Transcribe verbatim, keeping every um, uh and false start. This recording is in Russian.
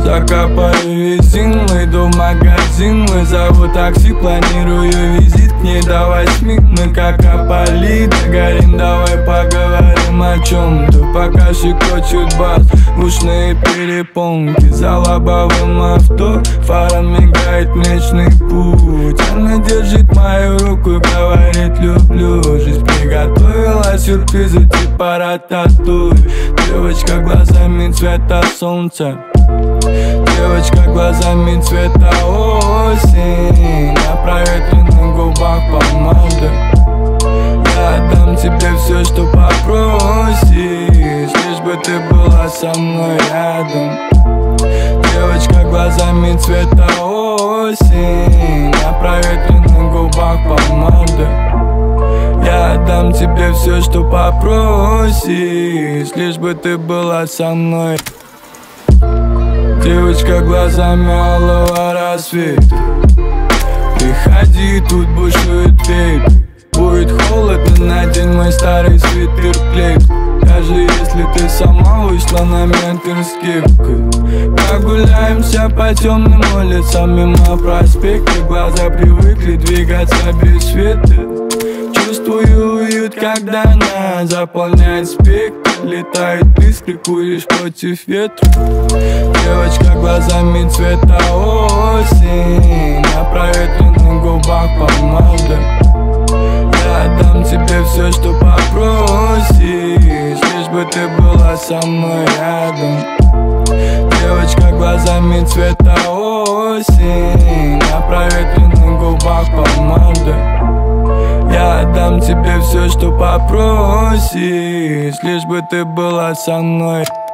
Закопаю резину, иду в магазин, вызову такси, планирую визит к ней до восьми. Мы как Аполлита горим, давай поговорим о чем-то. Пока щекочет бас, ушные перепонки. За лобовым авто фара мигает Млечный Путь. Она держит мою руку и говорит: люблю. Жизнь приготовила сюрпризы типа рататуй. Девочка глазами цвета солнца, девочка глазами цвета осень. На проветренных губах помада. Я дам тебе все, что попросишь, лишь бы ты была со мной рядом. Девочка глазами цвета осень. На проветренных губах помада. Я дам тебе все, что попросишь, лишь бы ты была со мной. Девочка глазами алого рассвета, приходи, тут бушует ветер. Будет холодно, надень мой старый свитер клейк. Даже если ты сама вышла на менторских. Прогуляемся по темным улицам мимо проспекта. Глаза привыкли двигаться без света. Чувствую уют, когда она заполняет спектр. Летает искры, куришь против ветра. Девочка глазами цвета осень. На проветренных губах помада. Я дам тебе все, что попросишь, лишь бы ты была со мной рядом. Девочка глазами цвета осень. На проветренных губах помада. Я дам тебе все, что попросишь, лишь бы ты была со мной.